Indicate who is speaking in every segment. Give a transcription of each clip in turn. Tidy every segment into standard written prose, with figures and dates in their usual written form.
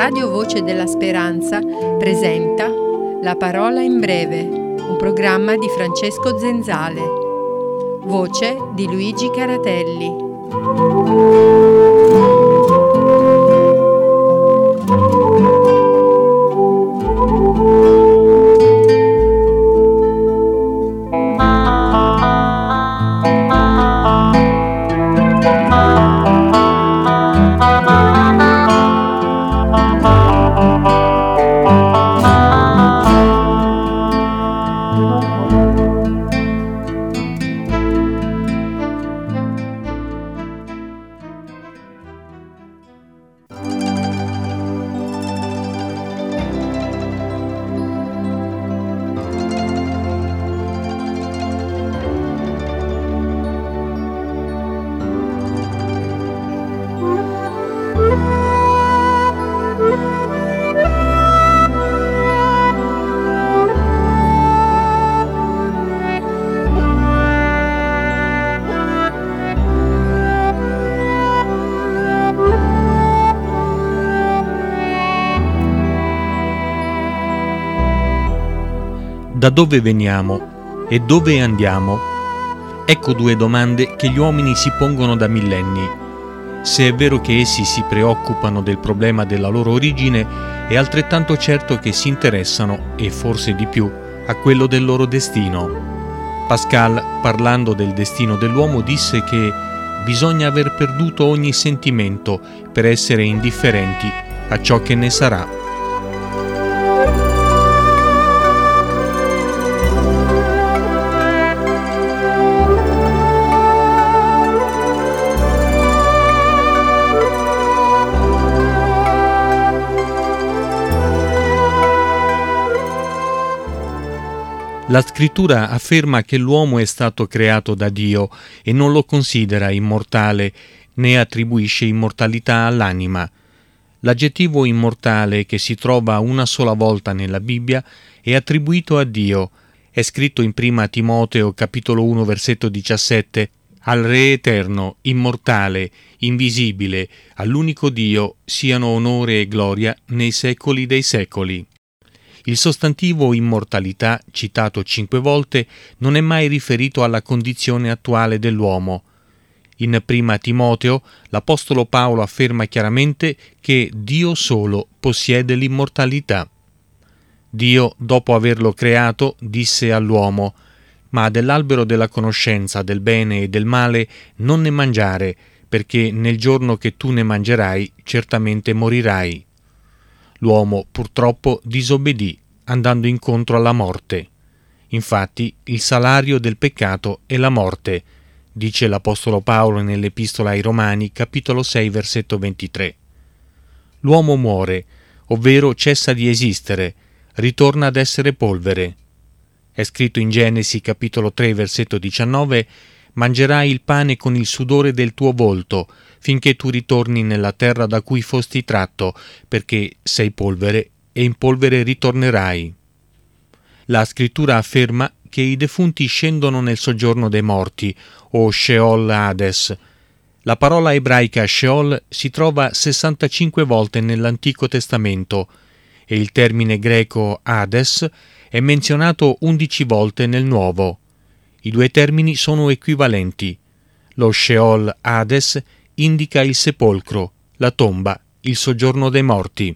Speaker 1: Radio Voce della Speranza presenta La Parola in Breve, un programma di Francesco Zenzale. Voce di Luigi Caratelli.
Speaker 2: Da dove veniamo e dove andiamo? Ecco due domande che gli uomini si pongono da millenni. Se è vero che essi si preoccupano del problema della loro origine, è altrettanto certo che si interessano, e forse di più, a quello del loro destino. Pascal, parlando del destino dell'uomo, disse che bisogna aver perduto ogni sentimento per essere indifferenti a ciò che ne sarà. La scrittura afferma che l'uomo è stato creato da Dio e non lo considera immortale né attribuisce immortalità all'anima. L'aggettivo immortale, che si trova una sola volta nella Bibbia, è attribuito a Dio. È scritto in 1 Timoteo capitolo 1 versetto 17: al Re eterno, immortale, invisibile, all'unico Dio siano onore e gloria nei secoli dei secoli. Il sostantivo immortalità, citato 5 volte, non è mai riferito alla condizione attuale dell'uomo. In 1 Timoteo, l'Apostolo Paolo afferma chiaramente che Dio solo possiede l'immortalità. Dio, dopo averlo creato, disse all'uomo: «Ma dell'albero della conoscenza del bene e del male non ne mangiare, perché nel giorno che tu ne mangerai, certamente morirai». L'uomo purtroppo disobbedì, andando incontro alla morte. Infatti, il salario del peccato è la morte, dice l'Apostolo Paolo nell'Epistola ai Romani, capitolo 6, versetto 23. L'uomo muore, ovvero cessa di esistere, ritorna ad essere polvere. È scritto in Genesi, capitolo 3, versetto 19: «Mangerai il pane con il sudore del tuo volto, finché tu ritorni nella terra da cui fosti tratto, perché sei polvere e in polvere ritornerai». La scrittura afferma che i defunti scendono nel soggiorno dei morti, o Sheol Hades. La parola ebraica Sheol si trova 65 volte nell'Antico Testamento e il termine greco Hades è menzionato 11 volte nel Nuovo. I due termini sono equivalenti. Lo Sheol Hades indica il sepolcro, la tomba, il soggiorno dei morti.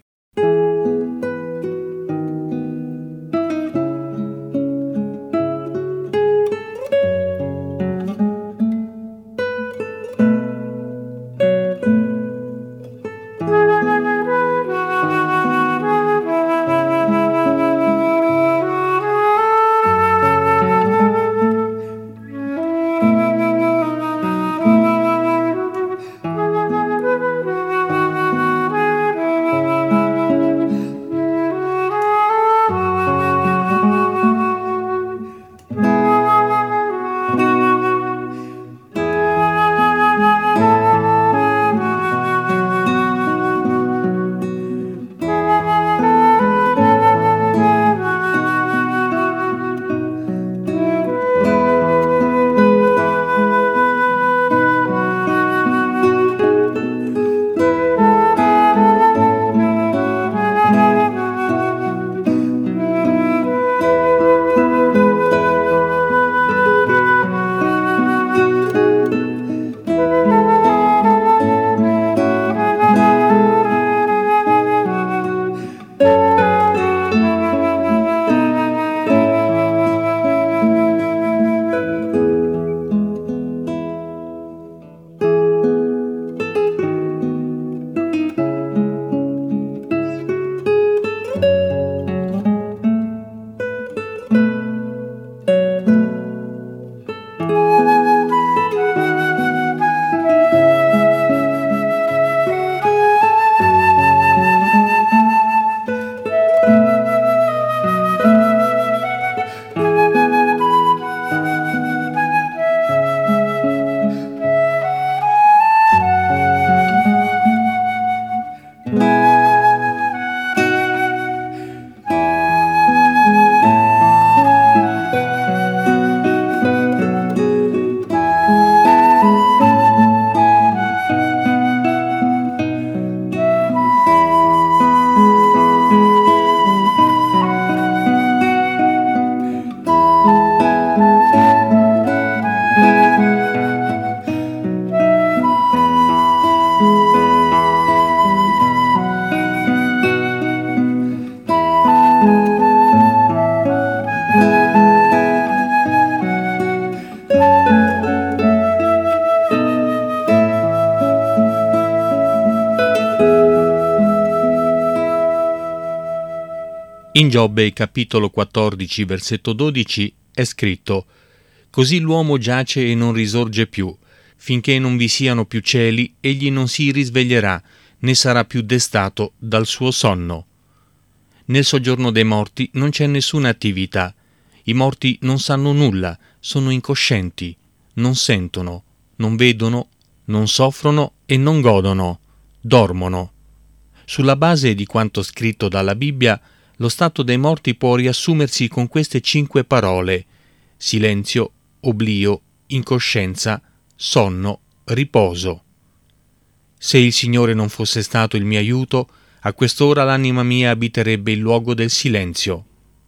Speaker 2: In Giobbe, capitolo 14, versetto 12, è scritto: «Così l'uomo giace e non risorge più, finché non vi siano più cieli, egli non si risveglierà, né sarà più destato dal suo sonno». Nel soggiorno dei morti non c'è nessuna attività. I morti non sanno nulla, sono incoscienti, non sentono, non vedono, non soffrono e non godono, dormono. Sulla base di quanto scritto dalla Bibbia, lo stato dei morti può riassumersi con queste 5 parole: silenzio, oblio, incoscienza, sonno, riposo. Se il Signore non fosse stato il mio aiuto, a quest'ora l'anima mia abiterebbe il luogo del silenzio.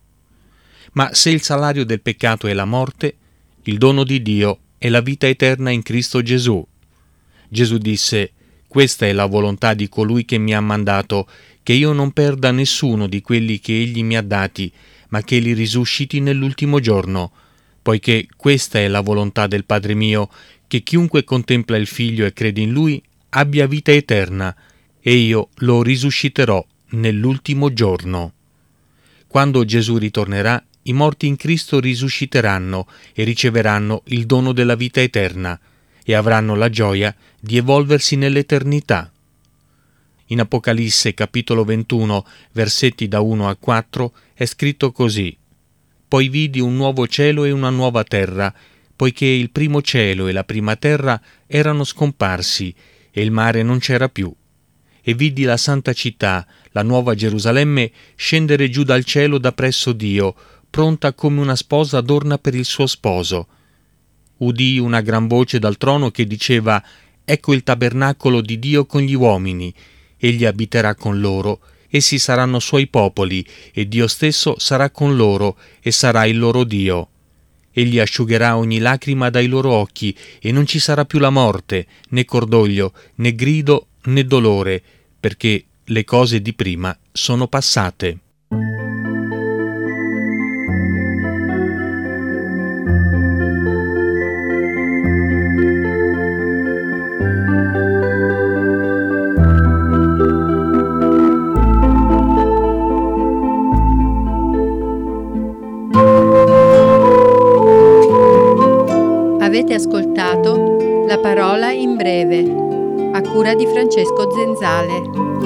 Speaker 2: Ma se il salario del peccato è la morte, il dono di Dio è la vita eterna in Cristo Gesù. Gesù disse: «Questa è la volontà di colui che mi ha mandato, che io non perda nessuno di quelli che egli mi ha dati, ma che li risusciti nell'ultimo giorno, poiché questa è la volontà del Padre mio, che chiunque contempla il Figlio e crede in Lui abbia vita eterna, e io lo risusciterò nell'ultimo giorno». Quando Gesù ritornerà, i morti in Cristo risusciteranno e riceveranno il dono della vita eterna e avranno la gioia di evolversi nell'eternità. In Apocalisse capitolo 21, versetti da 1 a 4, è scritto così: «Poi vidi un nuovo cielo e una nuova terra, poiché il primo cielo e la prima terra erano scomparsi e il mare non c'era più. E vidi la santa città, la nuova Gerusalemme, scendere giù dal cielo da presso Dio, pronta come una sposa adorna per il suo sposo. Udii una gran voce dal trono che diceva: Ecco il tabernacolo di Dio con gli uomini, egli abiterà con loro, essi saranno suoi popoli, e Dio stesso sarà con loro, e sarà il loro Dio. Egli asciugherà ogni lacrima dai loro occhi, e non ci sarà più la morte, né cordoglio, né grido, né dolore, perché le cose di prima sono passate».
Speaker 1: Avete ascoltato La parola in breve, a cura di Francesco Zenzale.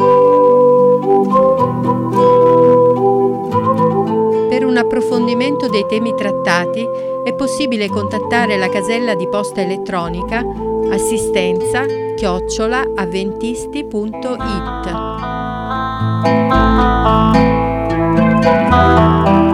Speaker 1: Per un approfondimento dei temi trattati è possibile contattare la casella di posta elettronica assistenza@avventisti.it.